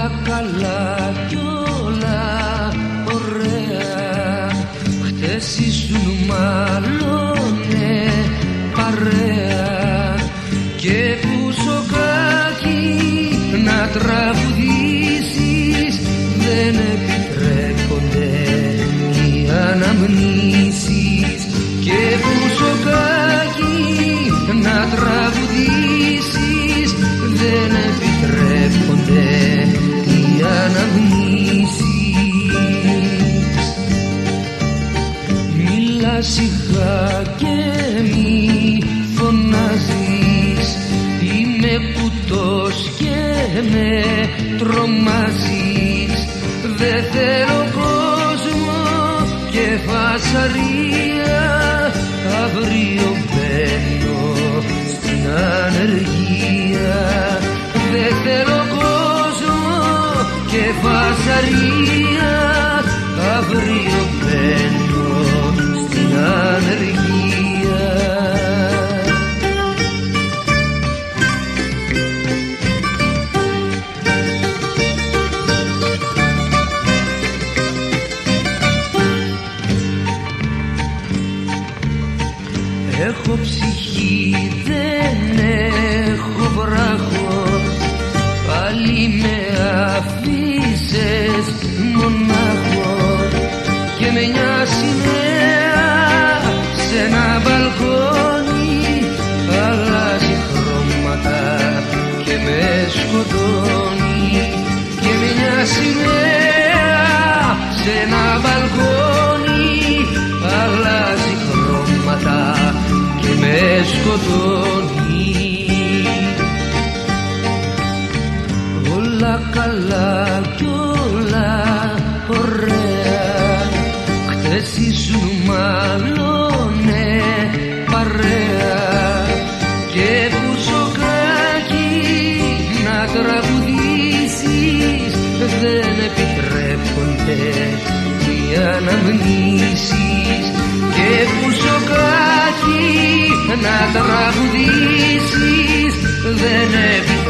όλα καλά κι όλα ωραία. Χτες ήσουν μάλλον παρέα και που σοκάκι να τραγουδήσεις δεν επιτρέπονται οι αναμνήσεις. Και που σοκάκι να τραγουδήσεις δεν επιτρέπονται οι αναμνήσεις. Μίλα σιγά και μη φωνάζεις, είμαι κουτός και με τρομάζεις. Δεν θέλω κόσμο και φασαρία, αύριο μπαίνω στην ανεργία. Δεν θέλω κόσμο και φασαρία, αύριο μπαίνω στην ανεργία. Έχω ψυχή, δεν έχω βράχο, πάλι με αφήσες μονάχο. Και με μια σημαία σε ένα μπαλκόνι αλλάζει χρώματα και με σκοτώνει. Και με μια σημαία σε ένα μπαλκόνι αλλάζει χρώματα και με σκοτώνει. Όλα καλά κι όλα ωραία. Χτες ήσουν μάλλον παρέα και που σοκάκι να τραγουδήσεις δεν επιτρέπονται οι αναμνήσεις. Και που σοκάκι να τραγουδήσεις δεν επιτρέπονται